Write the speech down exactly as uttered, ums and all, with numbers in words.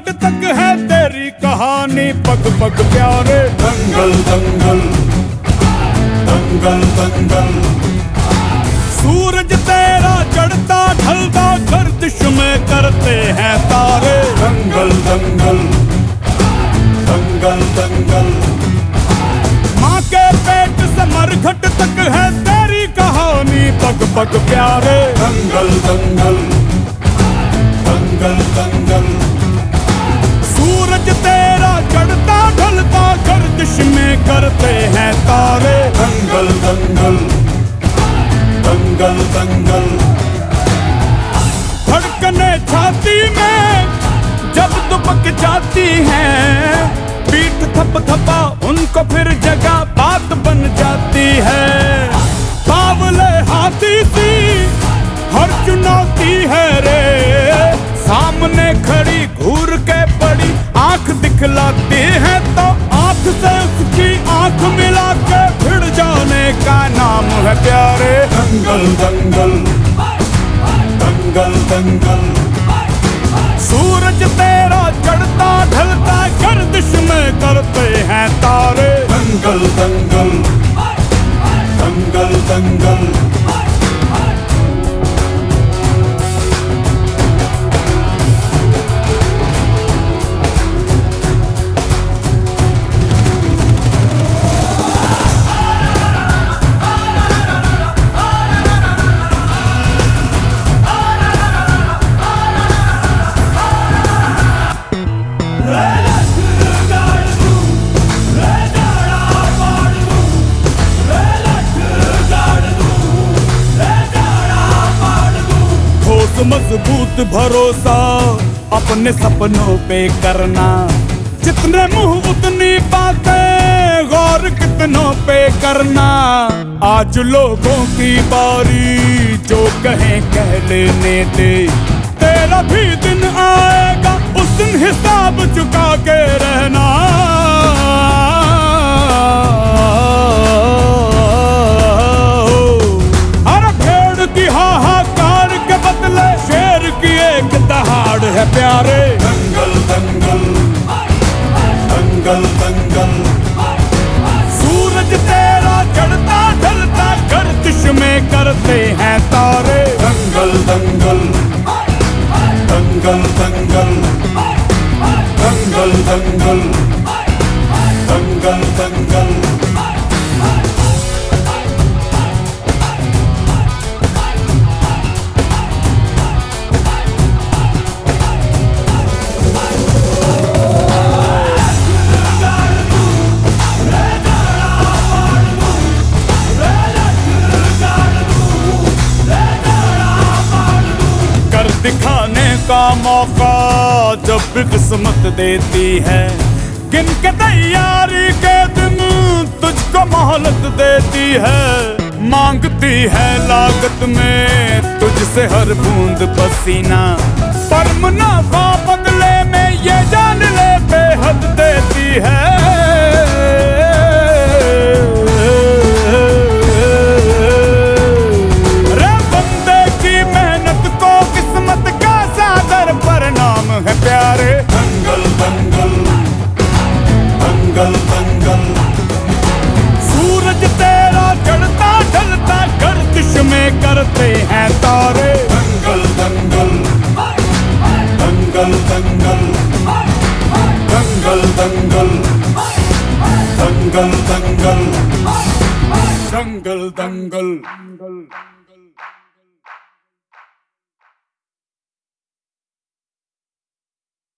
घाट तक है तेरी कहानी, पग पग प्यारे। दंगल दंगल दंगल दंगल, सूरज तेरा चढ़ता ढलता गर्दिश में करते हैं तारे। दंगल दंगल दंगल दंगल, माँ के पेट से मरघट तक है तेरी कहानी, पग पग प्यारे। दंगल दंगल दंगल दंगल, सूरज तेरा चढ़ता ढलता गर्दिश में करते हैं तारे। दंगल दंगल दंगल दंगल, धड़कने छाती में जब दुबक जाती हैं, पीठ थप थपा उनको फिर जगह बात बन जाती है। बावले हाथी सी हर चुनौती है रे, सामने खड़ी घूर के बड़ी आंख दिखलाती है, तो आंख से उसकी आंख मिला के भिड़ जाने का नाम है प्यारे। दंगल दंगल दंगल दंगल, सूरज तेरा चढ़ता ढलता गर्दिश में करते हैं तारे। दंगल दंगल दंगल दंगल, मजबूत भरोसा अपने सपनों पे करना, जितने मुंह उतनी बातें, गौर कितनों पे करना। आज लोगों की बारी, जो कहें कह लेने दे, तेरा भी दिन आएगा उस दिन हिसाब चुका के रहना। अरे भेड़ की हाहाकार के बदले शेर की एक दहाड़ है प्यारे। दंगल दंगल दंगल दंगल, सूरज तेरा चढ़ता ढलता गर्दिश में करते हैं तारे। दंगल दंगल दंगल दंगल दंगल दंगल दंगल दंगल, दिखाने का मौका जब भी किस्मत देती है, गिन के तैयारी के दिन तुझको मोहलत देती है। मांगती है लागत में तुझसे हर बूंद पसीना, पर मुनाफा बदले में ये जान ले बेहद देती है। है प्यारे। दंगल दंगल दंगल दंगल, सूरज तेरा चढ़ता ढलता गर्दिश में करते हैं तारे। दंगल दंगल दंगल दंगल दंगल दंगल दंगल दंगल दंगल दंगल।